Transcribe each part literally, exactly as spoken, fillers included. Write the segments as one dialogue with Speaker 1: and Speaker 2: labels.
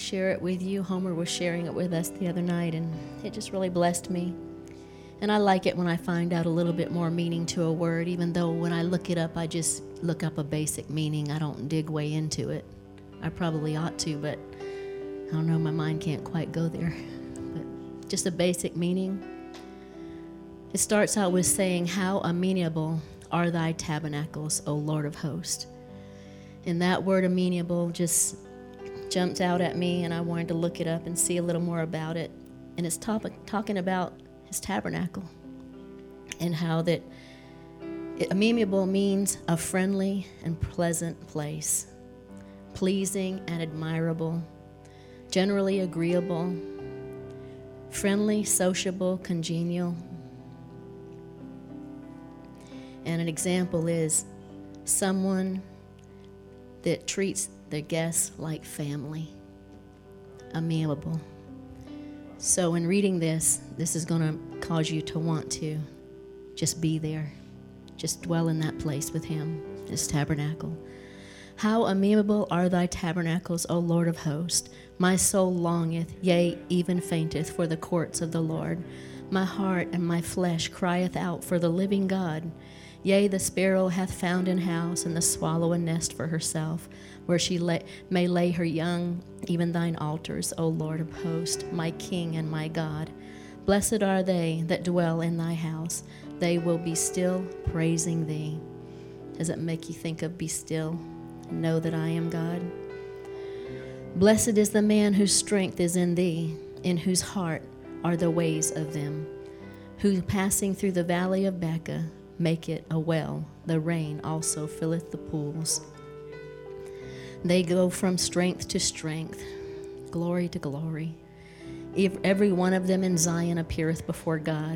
Speaker 1: share it with you. Homer was sharing it with us the other night, and it just really blessed me. And I like it when I find out a little bit more meaning to a word, even though when I look it up, I just look up a basic meaning. I don't dig way into it. I probably ought to, but I don't know, my mind can't quite go there. But just a basic meaning. It starts out with saying, "How amenable are thy tabernacles, O Lord of hosts." And that word amenable just jumped out at me, and I wanted to look it up and see a little more about it. And it's topic, talking about his tabernacle and how that it, amenable means a friendly and pleasant place, pleasing and admirable, generally agreeable, friendly, sociable, congenial. And an example is someone that treats their guests like family, amenable. So in reading this, this is going to cause you to want to just be there, just dwell in that place with him, his tabernacle. How amenable are thy tabernacles, O Lord of hosts. My soul longeth, yea, even fainteth for the courts of the Lord. My heart and my flesh crieth out for the living God. Yea, the sparrow hath found an house, and the swallow a nest for herself, where she lay, may lay her young, even thine altars, O Lord of hosts, my King and my God. Blessed are they that dwell in thy house. They will be still praising thee. Does it make you think of be still and know that I am God? Blessed is the man whose strength is in thee, in whose heart are the ways of them, who passing through the valley of Baca make it a well, the rain also filleth the pools. They go from strength to strength, glory to glory. Every one of them in Zion appeareth before God.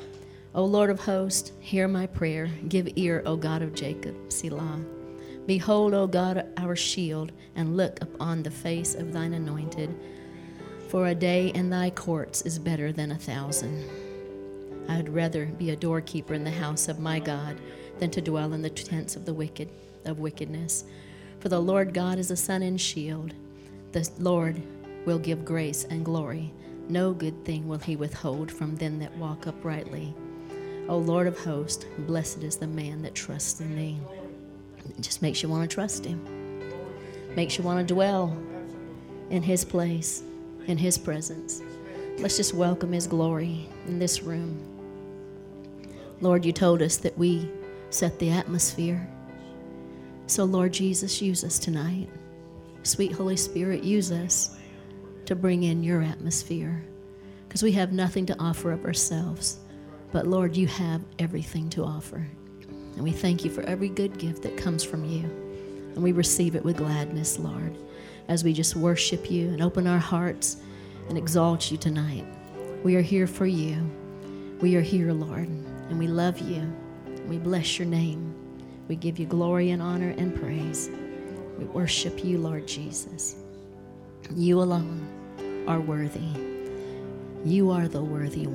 Speaker 1: O Lord of hosts, hear my prayer. Give ear, O God of Jacob, Selah. Behold, O God, our shield, and look upon the face of thine anointed. For a day in thy courts is better than a thousand. I would rather be a doorkeeper in the house of my God than to dwell in the tents of the wicked, of wickedness. For the Lord God is a sun and shield. The Lord will give grace and glory. No good thing will he withhold from them that walk uprightly. O Lord of hosts, blessed is the man that trusts in thee. It just makes you want to trust him. Makes you want to dwell in his place, in his presence. Let's just welcome his glory in this room. Lord, you told us that we set the atmosphere. So, Lord Jesus, use us tonight. Sweet Holy Spirit, use us to bring in your atmosphere, because we have nothing to offer of ourselves. But, Lord, you have everything to offer. And we thank you for every good gift that comes from you. And we receive it with gladness, Lord, as we just worship you and open our hearts and exalt you tonight. We are here for you. We are here, Lord, and we love you. We bless your name. We give you glory and honor and praise. We worship you, Lord Jesus. You alone are worthy. You are the worthy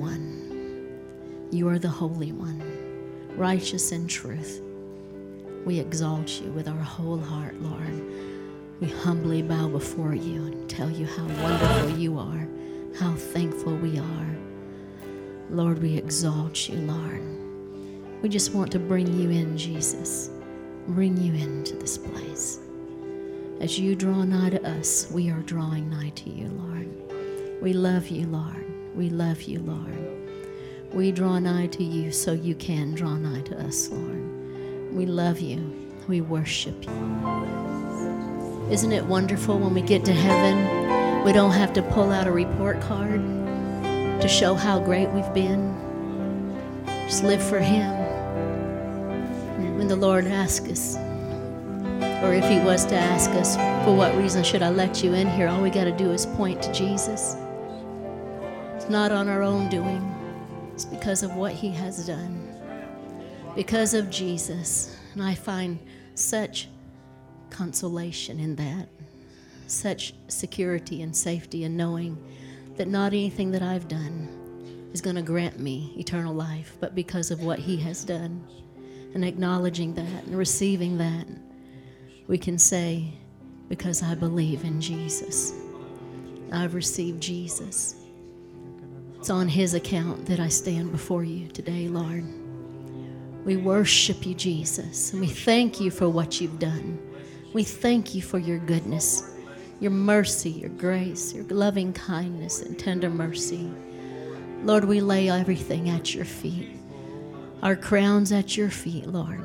Speaker 1: one. You are the holy one, righteous in truth. We exalt you with our whole heart, Lord. We humbly bow before you and tell you how wonderful you are, how thankful we are. Lord, we exalt you, Lord. We just want to bring you in, Jesus. Bring you into this place. As you draw nigh to us, we are drawing nigh to you, Lord. We love you, Lord. We love you, Lord. We draw nigh to you so you can draw nigh to us, Lord. We love you. We worship you. Isn't it wonderful when we get to heaven, we don't have to pull out a report card to show how great we've been. Just live for him. When the Lord asks us, or if he was to ask us, for what reason should I let you in here? All we got to do is point to Jesus. It's not on our own doing. It's because of what he has done. Because of Jesus. And I find such consolation in that. Such security and safety in knowing that not anything that I've done is going to grant me eternal life, but because of what he has done. And acknowledging that and receiving that, we can say, because I believe in Jesus. I've received Jesus. It's on his account that I stand before you today, Lord. We worship you, Jesus, and we thank you for what you've done. We thank you for your goodness, your mercy, your grace, your loving kindness and tender mercy. Lord, we lay everything at your feet, our crowns at your feet, Lord.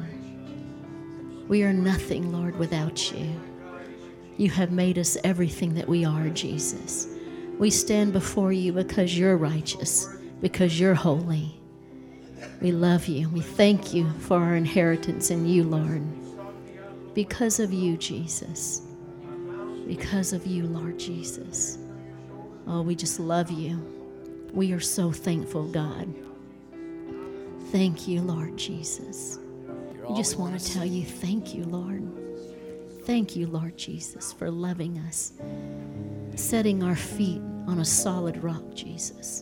Speaker 1: We are nothing, Lord, without you. You have made us everything that we are, Jesus. We stand before you because you're righteous, because you're holy. We love you. We thank you for our inheritance in you, Lord. Because of you, Jesus. Because of you, Lord Jesus. Oh, we just love you. We are so thankful, God. Thank you, Lord Jesus. We just want to tell you thank you, Lord. Thank you, Lord Jesus, for loving us, setting our feet on a solid rock, Jesus.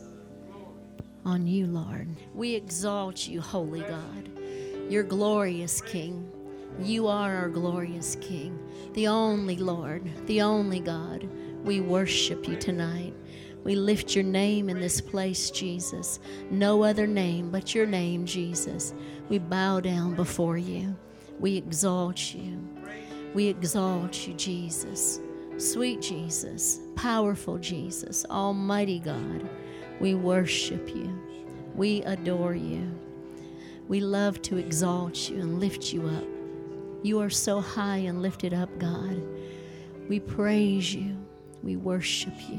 Speaker 1: On you, Lord. We exalt you, holy God. You're glorious King. You are our glorious King, the only Lord, the only God. We worship you tonight. We lift your name in this place, Jesus. No other name but your name, Jesus. We bow down before you. We exalt you. We exalt you, Jesus. Sweet Jesus, powerful Jesus, almighty God. We worship you. We adore you. We love to exalt you and lift you up. You are so high and lifted up, God. We praise you. We worship you.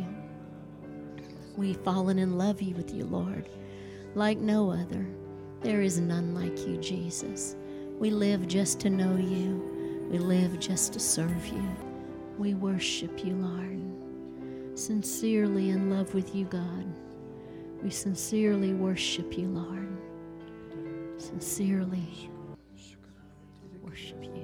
Speaker 1: We've fallen in love you with you, Lord, like no other. There is none like you, Jesus. We live just to know you. We live just to serve you. We worship you, Lord, sincerely in love with you, God. We sincerely worship you, Lord. Sincerely worship you.